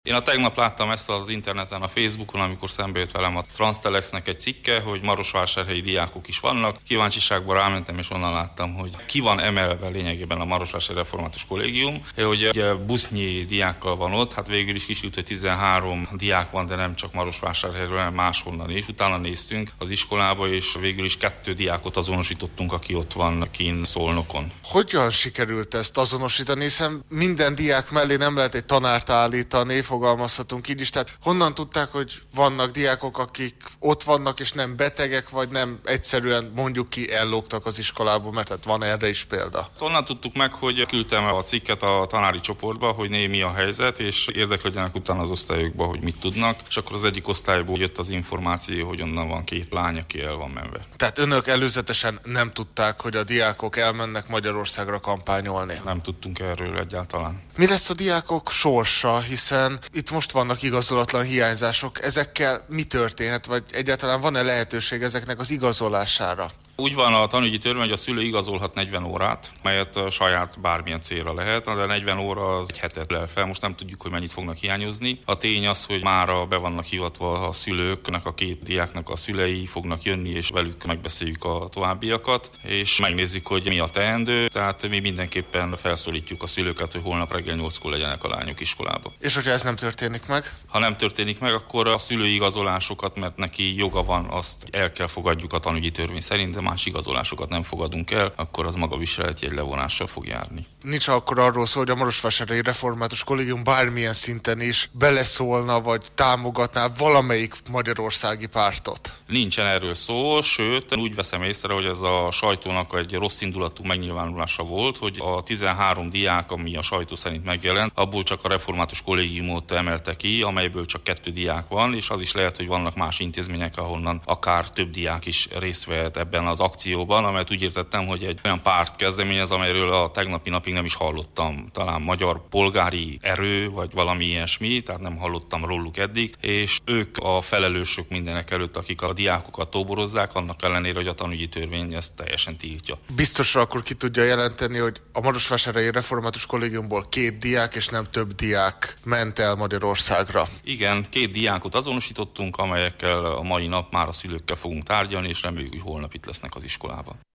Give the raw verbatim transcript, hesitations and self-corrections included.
Én a tegnap láttam ezt az interneten, a Facebookon, amikor szembe jött velem a Transtelexnek egy cikke, hogy marosvásárhelyi diákok is vannak. Kíváncsiságban rámentem, és onnan láttam, hogy ki van emelve lényegében a Marosvásárhelyi Református Kollégium, hogy ugye busznyi diákkal van ott, hát végül is kisült, hogy tizenhárom diák van, de nem csak Marosvásárhelyről, hanem máshonnan is. Utána néztünk az iskolába, és végül is kettő diákot azonosítottunk, aki ott van kín Szolnokon. Hogyan sikerült ezt azonosítani, hiszen minden diák mellé nem lehet egy tanárt állítani, fogalmazhatunk így is, tehát honnan tudták, hogy vannak diákok, akik ott vannak, és nem betegek, vagy nem egyszerűen mondjuk ki ellógtak az iskolából, mert hát van erre is példa. Onnan tudtuk meg, hogy küldtem a cikket a tanári csoportba, hogy né, mi a helyzet, és érdeklődjenek utána az osztályokba, hogy mit tudnak, és akkor az egyik osztályból jött az információ, hogy onnan van két lány, aki el van menve. Tehát önök előzetesen nem tudták, hogy a diákok elmennek Magyarországra kampányolni? Nem tudtunk erről egyáltalán. Mi lesz a diákok sorsa, hiszen itt most vannak igazolatlan hiányzások, ezekkel mi történhet, vagy egyáltalán van-e lehetőség ezeknek az igazolására? Úgy van a tanügyi törvény, hogy a szülő igazolhat negyven órát, melyet saját bármilyen célra lehet, de negyven óra az egy hetet lel fel, most nem tudjuk, hogy mennyit fognak hiányozni. A tény az, hogy mára be vannak hivatva a szülőknek, a két diáknak a szülei fognak jönni, és velük megbeszéljük a továbbiakat, és megnézzük, hogy mi a teendő, tehát mi mindenképpen felszólítjuk a szülőket, hogy holnap reggel nyolckor legyenek a lányok iskolába. És hogyha ez nem történik meg? Ha nem történik meg, akkor a szülői igazolásokat, mert neki joga van, azt el kell fogadjuk a tanügyi törvény szerint, de más igazolásokat nem fogadunk el, akkor az maga viseleti egy levonással fog járni. Nincs akkor arról szó, hogy a Marosvásárhelyi Református Kollégium bármilyen szinten is beleszólna, vagy támogatná valamelyik magyarországi pártot? Nincsen erről szó, sőt, úgy veszem észre, hogy ez a sajtónak egy rossz indulatú megnyilvánulása volt, hogy a tizenhárom diák, ami a sajtó szerint megjelent, abból csak a Református Kollégiumot emelte ki, amelyből csak kettő diák van, és az is lehet, hogy vannak más intézmények, ahonnan akár több diák is részt vehet ebben az akcióban, amelyet úgy értettem, hogy egy olyan párt kezdeményez, amelyről a tegnapi napig nem is hallottam. Talán Magyar Polgári Erő, vagy valami ilyesmi, tehát nem hallottam róluk eddig, és ők a felelősök mindenek előtt, akik a diákokat toborozzák, annak ellenére, hogy a tanügyi törvény ezt teljesen tiltja. Biztosra akkor ki tudja jelenteni, hogy a Marosvásárhelyi Református Kollégiumból két diák és nem több diák ment el Magyarországra. Igen, két diákot azonosítottunk, amelyekkel a mai nap már a szülőkkel fogunk tárgyalni, és reméljük, hogy holnap itt lesznek az iskolában.